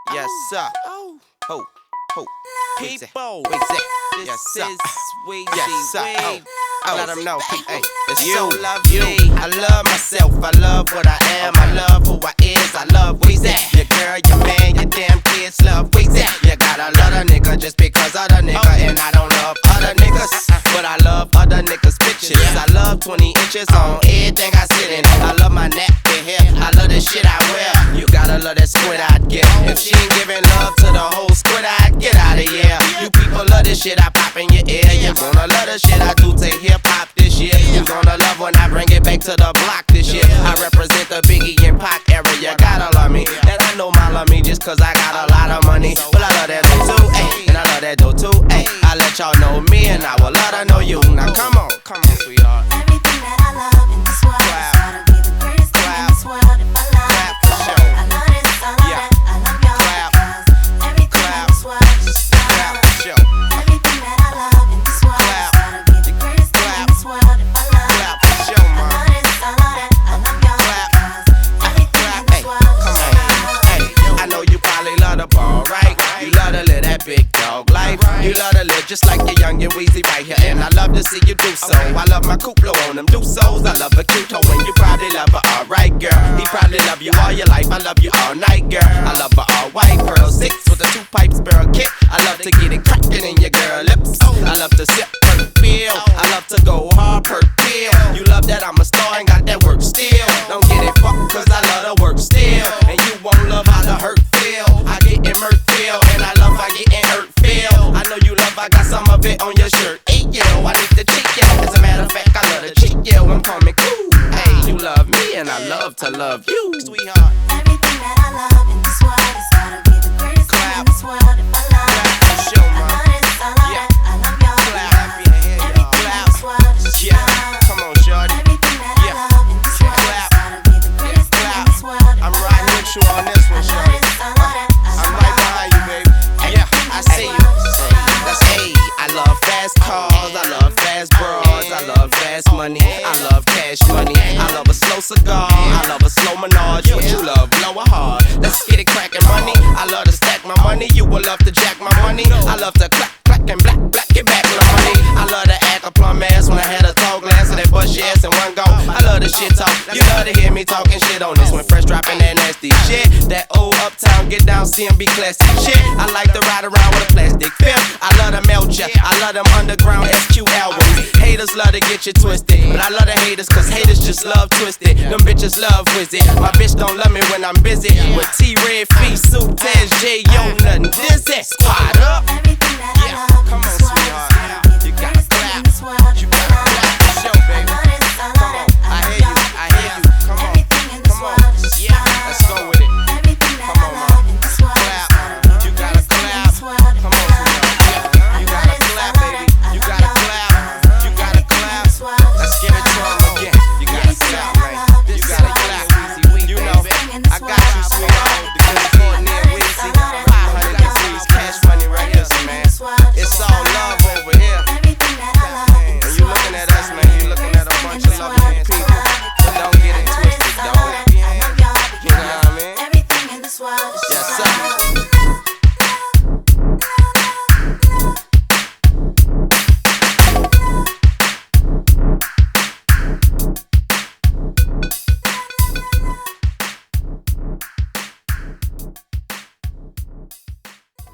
Yes, sir. Oh, Ho, ho. people, Yes, this sir. is Weezy Yes, sir. Weed. Let them know. Hey, it's You so love you. me. I love myself. I love what I am. I love who I is. I love Weezy. Your girl, your man, your damn kids love Weezy. You gotta love a nigga just because of the nigga. And I don't love other niggas, but I love other niggas' pictures. I love 20 inches on everything I sit in. I love my neck and hair. I love the shit I wear. You gotta love that squid I'd get. If she ain't giving love to the whole squid, I'd get out of here. You people love this shit I pop in your ear. You gonna love the shit I do to hip hop this year. You gonna love when I bring it back to the block this year. I represent the Biggie and Pac area. Gotta love me, and I know my love me just cause I got a lot of money. But I love that dough too, ayy, and I love that dough too, ayy. I let y'all know me, and I will love to know you. Now come on, sweetheart. Everything that I love in this world has gotta be the greatest thing in this world. If I love Clap it, for sure. I love this, I love Yeah. that, I love y'all. Clap. Because everything in this world is just Clap love. for sure. Everything that I love in this world has gotta be the greatest thing in this world. If I love Clap it, for sure, I man. love this, I love that, I love y'all. Clap. Because everything in this world is Come just on. love. Hey, I know you probably love the ball, right? You love to live that big dog life. You love to live just like your young and Weezy right here. And I love to see you do so. I love my Kuplo on them do so's. I love a cute hoe and you probably love her alright, girl. He probably love you all your life. I love you all night, girl. I love her all white, pearl 6 with a 2 pipes barrel kick. I love to get it crackin' in your girl lips. I love to sip per pill. I love to go hard per pill. You love that I'm a star and got that work still. Don't get it fucked cause I love the work still. And you won't love how the hurt feel. I get in murk feel and I love how getting hurt feel. I know you love, I got some of it on your shirt. Hey yo, I need the chick, yo. As a matter of fact, I love the chick, yo. I'm coming cool. Hey, you love me and I love to love you, sweetheart. Everything that I love in this world has gotta be the greatest thing in this world. If I love it, For sure, I man. love this, I love that, I love y'all. Clap. Because everything in this world is just Yeah, love. come on, shorty. Everything that Yeah. I love in this world Clap. has gotta be the greatest thing in this world. If I'm I riding love with it, you on this one, I love shorty. this, I love that, I I'm love right y'all. behind you, baby. Yeah, I see you. That's A. I love fast cars, I love fast bras, I love fast money, I love cash money. I love a slow cigar, I love a slow menage. What you love, blow it hard. Let's get it crackin' money. I love to stack my money, you will love to jack my money. I love to clack, clack and black, black it back my money. I love to act a plum ass when I had a tall glass of that bust your ass in one go. I love the shit talk, you love to hear me talking shit on this one. Fresh dropping that nasty shit. That old uptown get down CMB classic shit. I like to ride around with a plastic film. I love to melt ya, I love them underground SQ albums. Haters love to get you twisted, but I love the haters cause haters just love twisted. Them bitches love Wizzy. My bitch don't love me when I'm busy with T-Red, Feet, Suit, Taz, J, yo, nothing dizzy. Squad up. Everything that I love Come in on, this world sweetheart. has gotta be the You gotta greatest thing clap. in this world. You If I gotta love clap it, for sure, baby. I love this, I love Come that, on, I I hear love you, y'all. I hear you. Come on. Everything in this Come on. world is just Yeah, love. let's go with it. Everything that Come I on, love in this world Clap. has gotta be the You gotta greatest thing in clap. this world. If Come I on, love it, sweetheart. I You love gotta this, clap, I love baby. that, I You love gotta y'all. clap. You gotta Everything in clap. this world is Let's just give it to love. him again. You gotta clap, man. You gotta clap. You know, I got you, sweetheart. The good Courtney and Weezy. 500 degrees, cash money right here, man. It's all love over here. Everything that I love in When this you world looking at has us, gotta man, be you the looking greatest at a thing bunch in of this loving world. people. But don't get it twisted, dog. I love y'all. You know what I mean? Everything in this world is Yes, just sir. love.